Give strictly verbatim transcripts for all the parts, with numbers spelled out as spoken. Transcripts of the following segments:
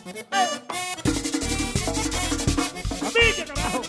¡Familia, carajo!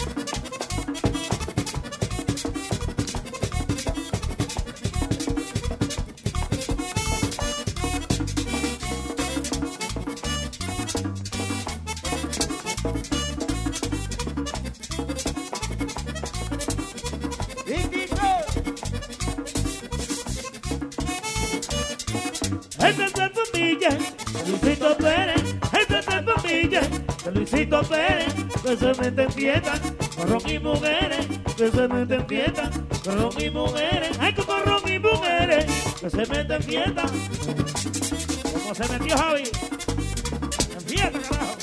Esta es la familia de Luisito Pérez, esta es la familia de Luisito Pérez, que se mete en fiesta con ron y mujeres, que se mete en fiesta con ron y mujeres, ay, con ron y mujeres, que se mete en fiesta, como se metió Javi, en fiesta, carajo.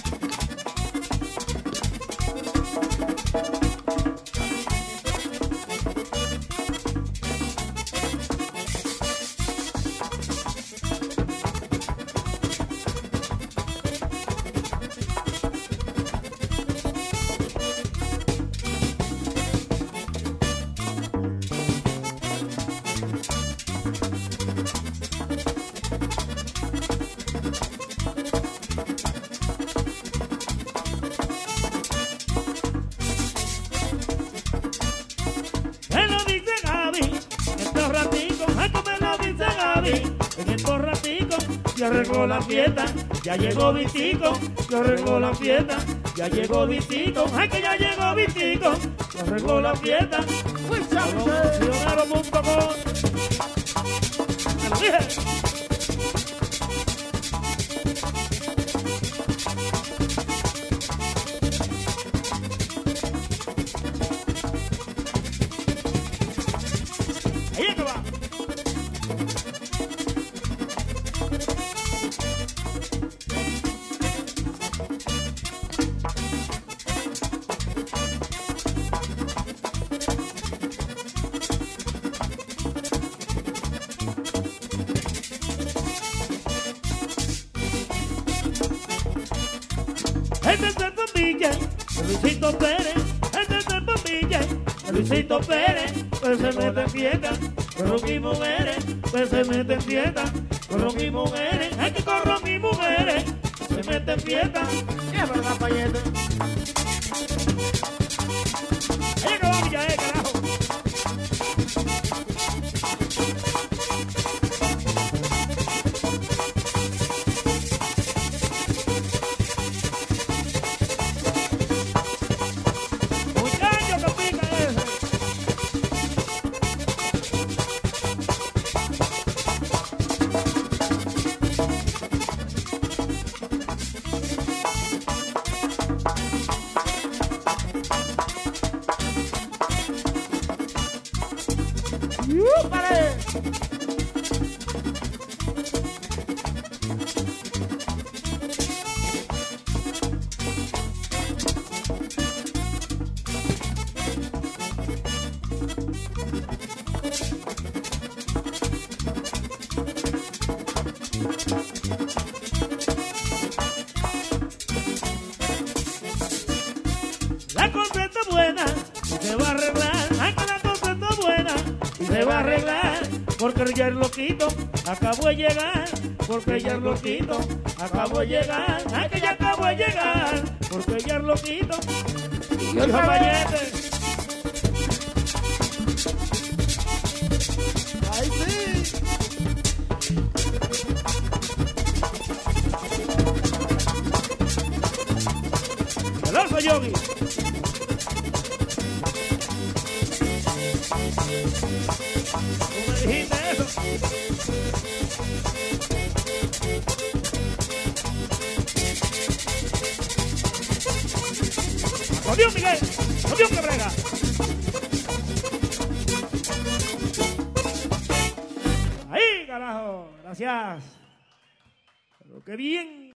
En el borratico, ya arregló la fiesta, ya llegó Vitico, ya arregló la fiesta, ya llegó Vitico, ay que ya llegó Vitico, ya arregló la fiesta, promocionaron punto com. Me lo dije. Ahí es que va. Esta es la familia de Luisito Pérez, esta es la familia de Luisito Pérez, que se mete en fiesta con ron y mujeres, que se mete en fiesta con ron y mujeres, hay que con ron y mujeres, se mete en fiesta. Y es verdad, payete. Ahí que vamos ya, eh, carajo. ¡Pare! La cosa está buena y se va a arreglar, ay que la cosa está buena y se va a arreglar, porque ya el loquito acabó de llegar, porque ya el loquito acabó de llegar, ay que ya acabó de llegar, porque ya el loquito y el caballete. ¡Ay, sí! El oso Yogi. ¿Cómo me dijiste eso? ¡Adiós, Miguel! ¡Adiós, que brega! Ahí, carajo. Gracias. Pero qué bien.